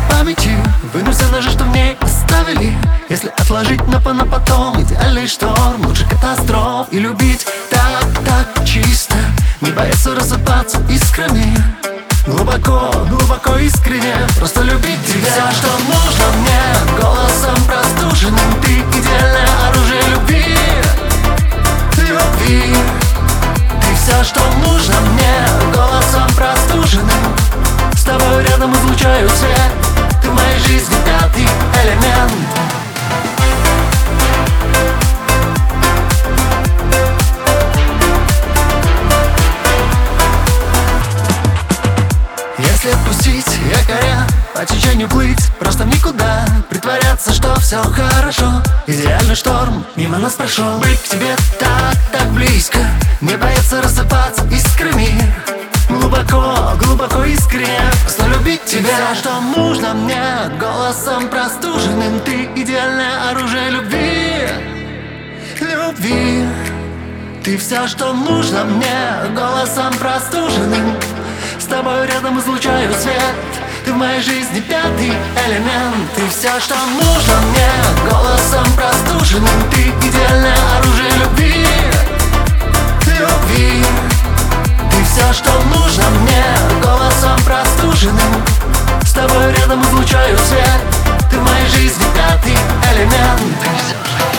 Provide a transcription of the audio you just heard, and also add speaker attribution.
Speaker 1: памяти вынуждены же, что в ней оставили. Если отложить на потом идеальный шторм, лучше катастроф. И любить так чисто, не бояться рассыпаться искрами. Глубоко искренне, просто любить тебя. Все, что нужно мне, голосом простуженным. Ты идеальное оружие любви. Ты все, что нужно мне, голосом простуженным. С тобой рядом излучаю свет. Ты в моей жизни пятый элемент. Если отпустить якоря, по течению плыть, просто в никуда, притворяться, что все хорошо. Идеальный шторм мимо нас прошел. Быть к тебе так близко, не бояться рассыпаться искрами. Глубоко искренне, просто любить тебя. Все, что нужно мне, голосом простуженным. Ты идеальное оружие любви. Ты все, что нужно мне, голосом простуженным. С тобой рядом излучаю свет. Ты в моей жизни пятый элемент. Ты все, что нужно мне, голосом простуженным. Ты идеальное оружие любви. Ты все, что нужно мне, голосом простуженным. С тобой рядом излучаю свет. Ты в моей жизни пятый элемент.